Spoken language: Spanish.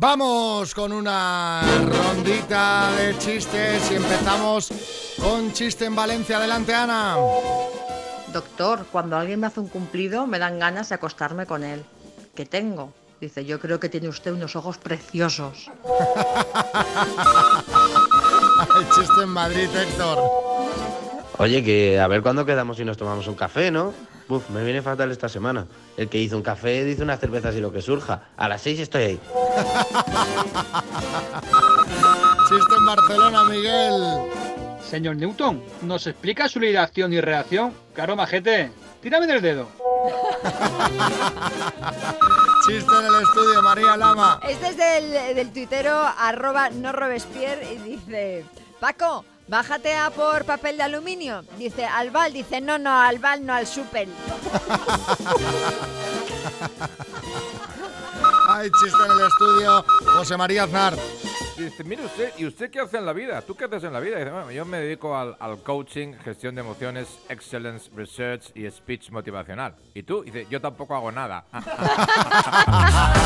Vamos con una rondita de chistes y empezamos con chiste en Valencia. Adelante, Ana. Doctor, cuando alguien me hace un cumplido me dan ganas de acostarme con él. ¿Qué tengo? Dice, yo creo que tiene usted unos ojos preciosos. El chiste en Madrid, Héctor. Oye, que a ver cuándo quedamos y nos tomamos un café, ¿no? Uf, me viene fatal esta semana. El que hizo un café dice unas cervezas y lo que surja. A las 6 estoy ahí. Chiste en Barcelona, Miguel. Señor Newton, ¿nos explica su ley de acción y reacción? Claro, majete, tírame del dedo. Chiste en el estudio, María Lama. Este es del tuitero @noRobespierre y dice: Paco, bájate a por papel de aluminio. Dice, al Val. Dice, no, al Val, no al Super. Hay chiste en el estudio, José María Aznar. Dice, mire usted, ¿y usted qué hace en la vida? ¿Tú qué haces en la vida? Dice, bueno, yo me dedico al coaching, gestión de emociones, excellence, research y speech motivacional. ¿Y tú? Dice, yo tampoco hago nada.